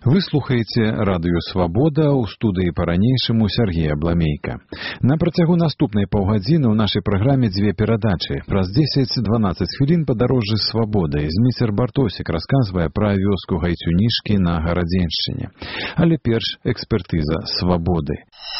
Вы слухаеце радыё «Свабода», у студыі па-ранейшаму Сергей Абламейка. На працягу наступнай паўгадзіны ў нашай праграме дзве перадачы. Праз 10-12 хвілін падарожжы «Свабода» і Зміцер Бартосік расказвае пра вёску Гайцюнішкі на Гарадзеншчыне. Але перш экспертыза «Свабоды».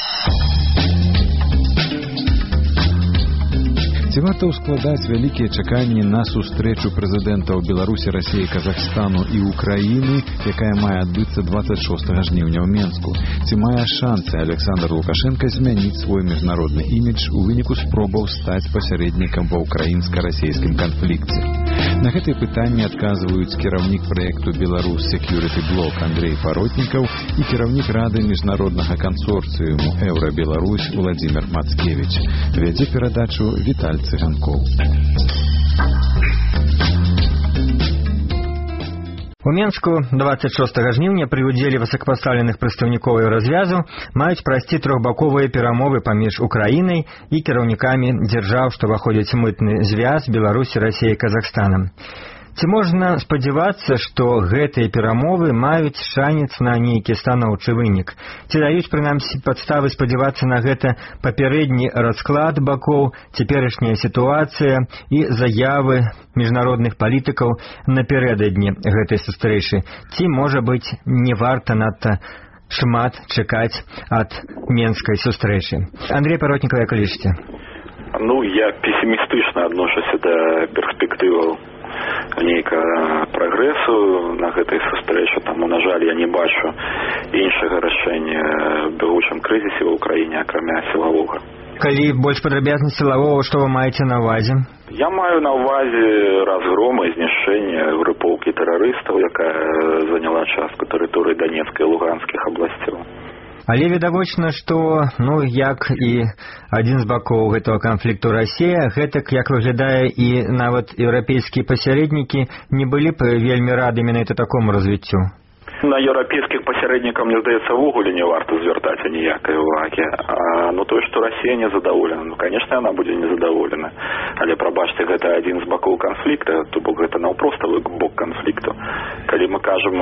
Ці варта ўскладаць вялікія чаканні на сустрэчу прэзідэнтаў Беларусі, Расіі, Казахстану і Украіны, якая мае адбыцца 26 жніўня ў Менску? Ці мае шансы Александр Лукашенко змяніць свой міжнародны імідж у выніку спробаў стаць пасярэднікам ва ўкраінска-расійскім канфлікце? На гэтыя пытанні адказваюць кіраўнік праекту «Беларусь Security Block» Андрей Паротнікаў і кіраўнік Рады міжнароднага кансорцыуму «Еўра-Беларусь» Владимир Мацкевич. Вядзе перадачу Віталь Цыганкоў. У Менску 26 жніўня пры ўдзеле высокапастаўленых прадстаўнікоў еўразвязу маюць прайсці трохбаковыя перамовы паміж Украінай і кіраўнікамі дзяржаў, што ўваходзяць у мытны звяз Беларусі, Расіі і Казахстанам. Ці можна спадзявацца, што гэтыя перамовы маюць шанец на нейкі станоўчы вынік? Ці даюць, прынамсі, падставы спадзявацца на гэта папярэдні расклад бакоў, цяперашняя сітуацыя і заявы міжнародных палітыкаў напярэдадні гэтай сустрэчы? Ці, можа быць, не варта надта шмат чакаць ад менскай сустрэчы? Андрей Паротнікаў, як лічыце? Я песімістычна адношуся да перспектываў нейкага прагрэсу на гэтай сустрэчы. Таму, на жаль, я не бачу іншага рашэння ў бягучым крызісе ва ўкраіне, акрамя сілавога. Калі больш падрабязна сілавога, што вы маеце на ўвазе? Я маю на ўвазе разгром і знішчэнне групоўкі тэрарыстаў, якая заняла частку тэрыторыі Данецкай і Луганскіх абласцяў. Але відавочна, што, як і адзін з бакоў гэтага канфлікту Расія, гэтак, як выглядае, і нават еўрапейскія пасярэднікі не былі б вельмі рады менавіта такому развіццю. На еўрапейскіх пасярэднікаў, мне здаецца, увогуле не варта звяртаць ніякай увагі. Тое, што Расія незадаволена, канешне, яна будзе незадаволена. Але, прабачце, гэта адзін з бакоў канфлікта, то бок гэта наўпроставы бок канфлікту. Калі мы кажам,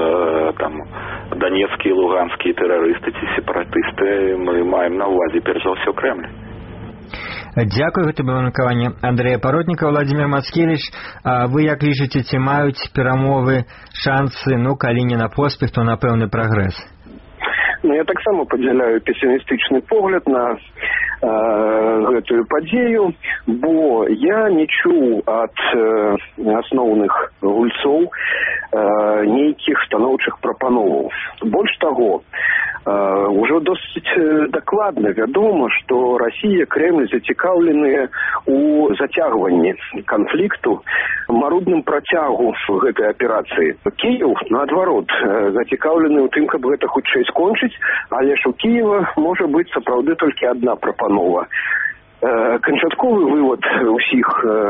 данецкія і луганскія тэрарысты ці сепаратысты, мы маем на ўвазе перш за ўсё Крэмль. Дзякую, гэта было меркаванне Андрэя Паротніка. Владимир Мацкевич, а вы як лічыце, ці маюць перамовы шансы, калі не на поспех, то на пэўны прагрэс? Я таксама падзяляю песімістычны погляд на гэтую падзею, бо я не чуў ад асноўных гульцоў нейкіх станоўчых прапановаў. Больш таго, ужо досыць дакладна вядома, што Расія, Крэмль зацікаўленыя у зацягванні канфлікту, марудным працягу гэтай аперацыі. Кіеў, наадварот, зацікаўлены ў тым, каб гэта хутчэй скончыць, але ж у Кіева можа быць сапраўды толькі адна прапанова. Канчатковы вывод усіх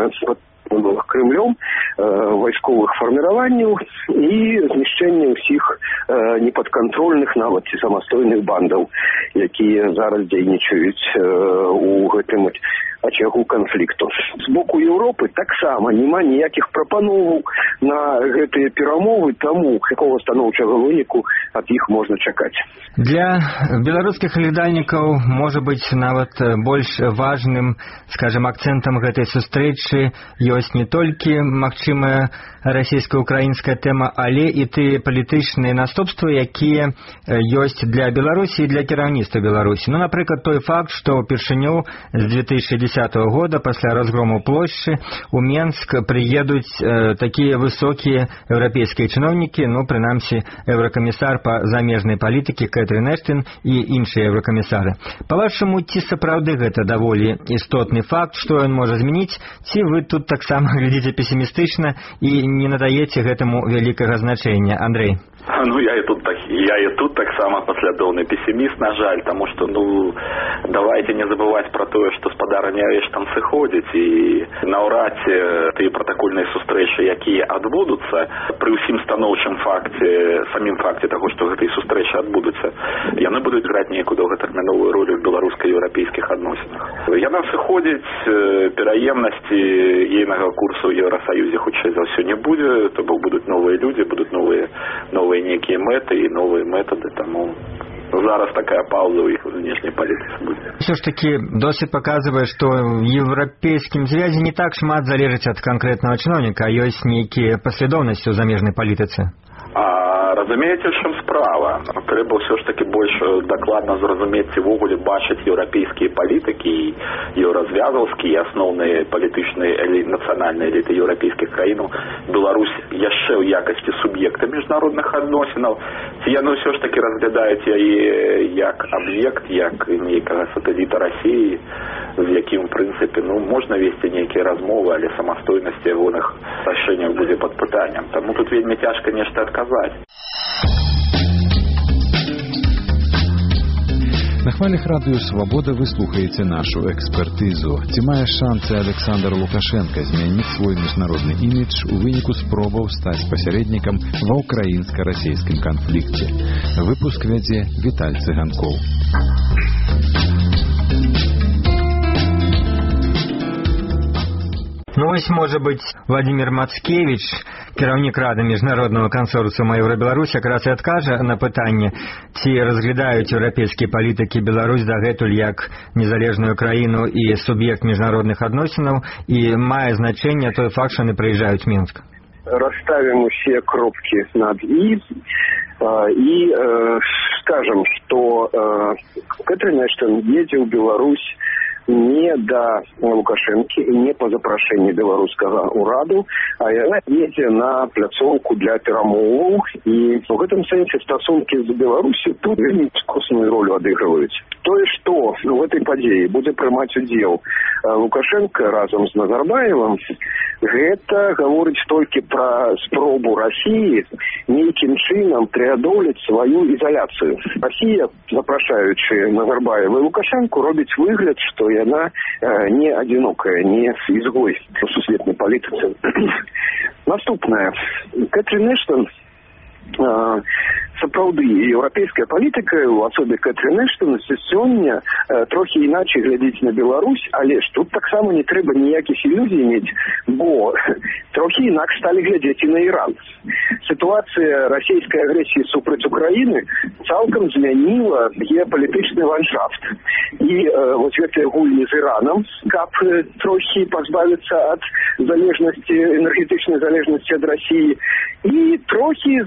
Крымлём вайсковых фарміраванняў і знішчэнне ўсіх непадкантрольных нават ці самастойных бандаў, якія зараз дзейнічаюць у гэтым ачагу канфлікту. З боку Еўропы таксама няма ніякіх прапановаў на гэтыя перамовы, таму якога станоўчага выніку ад іх можна чакаць. Для беларускіх глядальнікаў можа быць нават больш важным, скажем, акцэнтам гэтай сустрэчы ёсць не толькі магчымая расійска-украінская тэма, але і тыя палітычныя наступствы, якія ёсць для Беларусі і для кіраўніцтва Беларусі. Напрыклад, той факт, што ўпершыню з 2010 года пасля разгрому плошчы у Менск прыедуць такія высокія еўрапейскія чыноўнікі, прынамсі, еўракамісар па замежнай палітыкі Кэтрин Эштон і іншыя еўракамісары. Па-вашаму, ці сапраўды гэта даволі істотны факт, што ён можа змяніць, ці вы тут таксама глядзіце песімістычна і не надаеце гэтаму вялікага значэння? Андрей? Я і тут таксама паслядоўны песіміст, на жаль, таму што, давайте не забываць пра тое, што спадарня Эштон сыходзіць, і наўрад ці тыя пратакольныя сустрэчы, якія адбудуцца, пры ўсім станоўчым самім факце таго, што гэтыя сустрэчы адбудуцца, яны будуць граць нейкую доўгатэрміновую ролю ў беларуска-еўрапейскіх адносінах. Яна сыходзіць, пераемнасці ейнага курсу ў Еўрасаюзе хутчэй за ўсё не будзе, то бок будуць новыя людзі, будуць новыя новые некие мэты и новые методы, тому зараз такая пауза у іх внешняй палітыцы будзе. Все ж таки досвід паказвае, што ў еўрапейскім звязе не так шмат залежыць ад канкрэтнага чыноўніка, а ёсць нейкія паслядоўнасці ў замежнай палітыцы. Разумееце, чым справа? Трэба ўсё ж таки больш дакладна зразумець ці ўвогуле бачыць еўрапейскія палітыкі і еўразвязаўскія асноўныя палітычныя нацыянальныя эліты еўрапейскіх краінаў Беларусь яшчэ ў якасці суб'екта міжнародных адносінаў, ці яны ўсё ж таки разглядаюць яе як аб'ект, як нейкага сатэліта Расіі, з якім, в прынцыпе, можна весці нейкія размовы, але самастойнасць ягоных рашэнняў будзе пад пытаннем. Таму тут вельмі цяжка нешта адказаць. На хвалях радыё «Свабода» вы слухаеце нашу экспертызу. Ці мае шансы Александр Лукашенко змяніць свой міжнародны імідж у выніку спробаў стаць пасярэднікам ва ўкраінска-расейскім канфлікце? Выпуск вядзе Віталь Цыганкоў. Ну вось, можа быць, Владимир Мацкевич, кіраўнік рады міжнароднага кансорцыума Еўрабеларусь, якраз і адкажа на пытанне, ці разглядаюць еўрапейскія палітыкі Беларусь дагэтуль як незалежную краіну і суб'ект міжнародных адносінаў, і мае значэнне той факт, што яны прыязджаюць Мінск. Расставим все кропки над «и» и скажем, что Кэтрин Эштон едзе ў Беларусь не да Лукашэнкі і не па запрашэнні беларускага ўраду, а яна едзе на пляцоўку для перамоваў, і ў гэтым сэнсе стасункі з Беларусю тут вельмі скосную ролю адыгрываюць. Тое, што в этой падзеі будзе прымаць удзел Лукашенко разам з Назарбаевым, гэта гаворыць толькі пра спробу Расіі нейкім чынам преадолець сваю ізаляцыю. Расія, запрашаючы Назарбаева і Лукашенко, робіць выгляд, што яна не адзінокая, не изгой у сусветнай палітыцы. Наступнае. Кэтрин Эштон, сапраўды, еўрапейская палітыка, у асобе Кэтрин Эштон, сёння трохі іначай глядзіць на Беларусь, але ж тут таксама не трэба ніякіх ілюзій мець, бо трохі інакш сталі глядзець і на Іран. Сітуацыя расійскай агрэсіі супраць Украіны цалкам змяніла геапалітычны ландшафт. І вось гэтыя гульні з Іранам, каб трохі пазбавіцца ад залежнасці, энергетычнай залежнасці ад Расіі, і трохі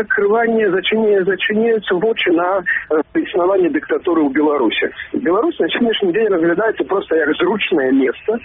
зачиняются вочы на існаванне дыктатуры ў Беларусі. Беларусь на сённяшні дзень разглядаецца просто як зручнае месца,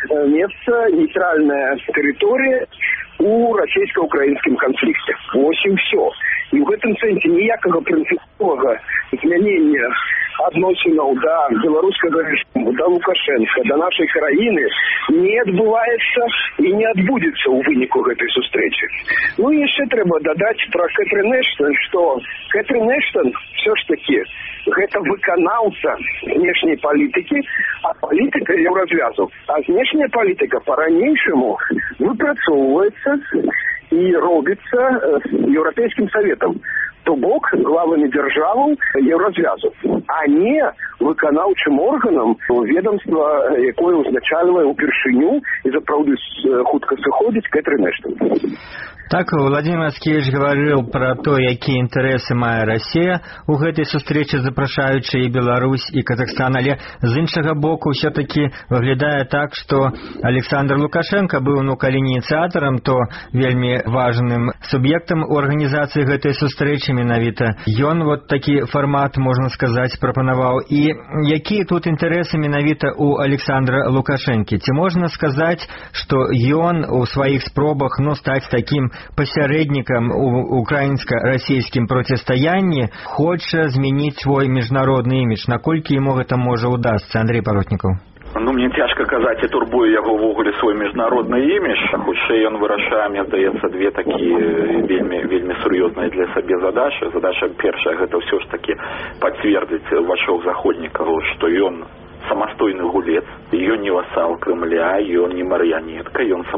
нейтральная тэрыторыя у расійска-украінскім канфлікце. Вось і ўсё. І ў гэтым сэнсе ніякага прынцыповага змянення адносінаў да беларускага рэжыму, да Лукашэнка, да нашай краіны не адбываецца і не адбудзецца ў выніку гэтай сустрэчы. Ну і яшчэ трэба дадаць пра Кэтрин Эштон, што Кэтрин Эштон все ж таки гэта выканаўца знешняй палітыкі, а палітыка еўразвязу. А знешняя палітыка па-ранейшаму выпрацоўваецца і робіцца Еўрапейскім Саветам, то бок главамі дзяржаваў еўразвязу, а не выканаўчым органам ведомства, якое ўзначальвае ўпершыню і сапраўды хутка сыходзіць Кэтрин Эштон. Так, Владимир Мацкевич говорил про то, какие интересы мае Россия у гэтай сустрэчы, запрашаючы і Беларусь, і Казахстан, але з іншага боку все-таки выглядае так, что Александр Лукашенко быў, калі не ініцыятарам, то вельмі важным суб'ектам у арганізацыі гэтай сустрэчы, менавіта ён вот такі фармат, можна сказаць, прапанаваў. І якія тут інтарэсы менавіта у Александра Лукашэнкі? Ці можна сказаць, што ён у сваіх спробах стаць такім пасярэднікам у украінска-расійскім процістаянні хоча змяніць свой міжнародны імідж. Наколькі яму гэта можа ўдасца, Андрей Паротнікаў? Мне цяжка казаць, і турбуе яго ўвогуле свой міжнародны імідж. Хутчэй ён вырашае, мне здаецца, две такія вельмі сур'ёзныя для сабе задачы. Задача першая, гэта ўсё ж такі пацвердзіць вачок заходнікаў, што ён самастойны гулец, ён не васал Кремля, ён не марыянетка, ён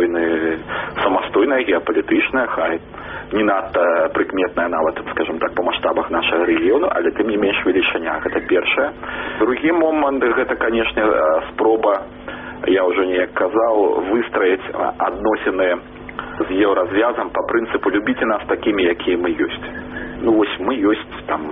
самастойная геапалітычная, хай не надта прыкметная нават, скажем так, па маштабах нашага рэгіёну, але тым не менш велічыня. Гэта першае. Другі момант, гэта, канешне, спроба, я ўжо неяк казаў, выстраіць адносіны з еўразвязам па прынцыпу любіце нас такімі, якія мы ёсць. Ну вось мы ёсць там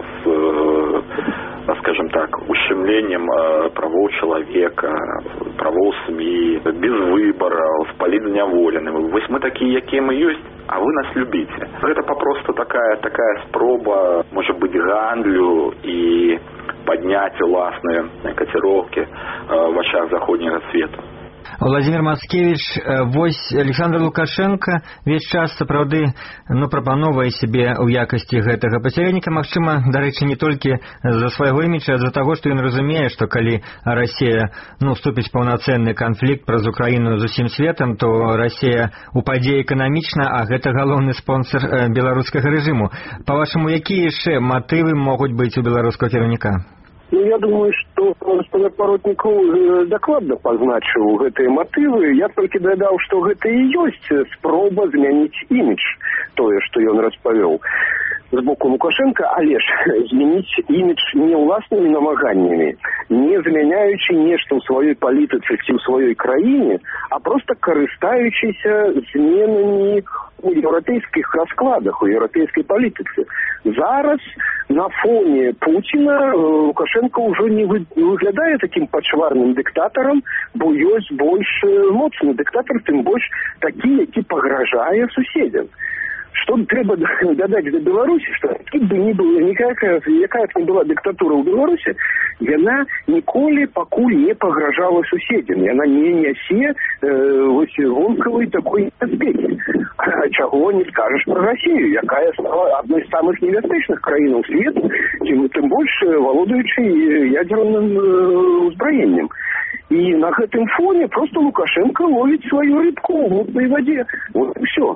з, скажем так, ущемлением правоў чалавека, правоў СМІ, без выбараў, з палітзняволеным. Вось мы такія, якія мы ёсць, а вы нас любіце. Гэта папросту такая спроба, можа быць, гандлю і падняць уласныя каціроўкі в ачах заходняга свету. Владимир Мацкевич, вось Александр Лукашенко весь час сапраўды прапановвае сябе ў якасці гэтага пасярэдніка, магчыма, дарэчы, не толькі з-за свайго іміджа, а з-за таго, што ён разумее, што калі Расія вступіць паўнацэнны канфлікт праз Украіну з усім светам, то Расія упадзе эканамічна, а гэта галоўны спонсор беларускага рэжыму. Па-вашаму, якія яшчэ матывы могуць быць у беларускага кіраўніка? Я думаю, что гаспадар Паротнікаў дакладна пазначыў гэтыя матывы. Я толькі дадаў, што гэта і ёсць спроба змяніць імідж, тое, што ён распавёў з боку Лукашенка, але ж змяніць імідж не ўласнымі намаганнямі, не змяняючы нешта ў сваёй палітыцы ці ў сваёй краіне, а проста карыстаючыся зменамі у еўрапейскіх раскладах, у еўрапейскай палітыцы. Зараз на фоне Пуціна Лукашенко ўжо не выглядае такім пачварным дыктатарам, бо ёсць больш моцны дыктатар, тым больш такі, які пагражае суседзям. Што трэба дадаць да Беларусі, што якім бы ні было, якая б не была дыктатура ў Беларусі, яна ніколі пакуль не пагражала суседзям. Яна не нясе вонкавай такой небяспекі. Чаго не скажаш пра Расію, якая стала адной з самых небяспечных краінаў свету, тым больш валодаючы ядзерным узбраеннем. І на гэтым фоне проста Лукашенко ловіць сваю рыбку ў мутнай вадзе. Вот і ўсё.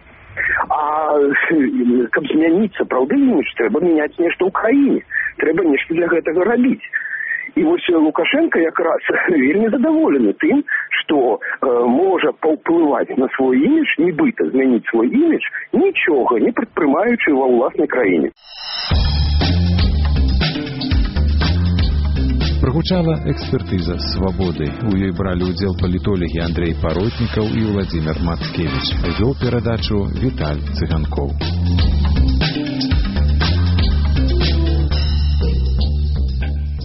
А каб змяніць сапраўды імідж, трэба мяняць нешта ў краіне. Трэба нешта для гэтага рабіць. І вось Лукашенко якраз вельмі задаволены тым, што можа паўплываць на свой імідж, нібыта змяніць свой імідж, нічога не прадпрымаючы ва ўласнай краіне. Прагучала экспертыза «Свабоды». У ёй бралі ўдзел палітолагі Андрей Паротнікаў і Владимир Мацкевич. Вёў перадачу Віталь Цыганкоў.